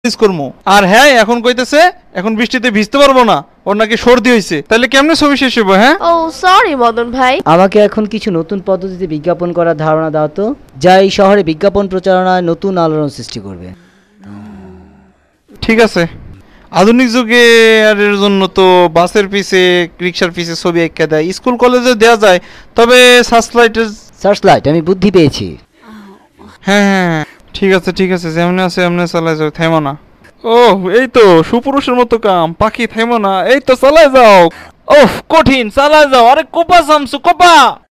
করবো। আর হ্যাঁ এখন কইতেছে এখন বৃষ্টিতে ভিজতে পারবো না, ওর নাকি সর্দি হয়েছে। তাহলে কেমনে ছবি শেষ হইব? হ্যাঁ ও সরি মদন ভাই। আমাকে এখন কিছু নতুন পদ্ধতিতে বিজ্ঞাপন করার ধারণা দাও তো, যা এই শহরে বিজ্ঞাপন প্রচারণায় নতুন আলোড়ন সৃষ্টি করবে। ঠিক আছে, আধুনিক যুগে আর এর জন্য তো বাসের পিছে রিক্সার পিছে ছবি এঁকে দেয়, স্কুল কলেজে দেওয়া যায়, তবে সার্চলাইটের। সার্চলাইট, আমি বুদ্ধি পেয়েছি। হ্যাঁ হ্যাঁ ঠিক আছে ঠিক আছে, যেমনি আছে এমনি চালাই যাও, থেমো না। ও এই তো সুপুরুষের মতো কাম, পাখি থেমো না, এই তো চালাই যাও। ওহ কঠিন, চালাই যাও, আরে কোপা সামসু কোপা।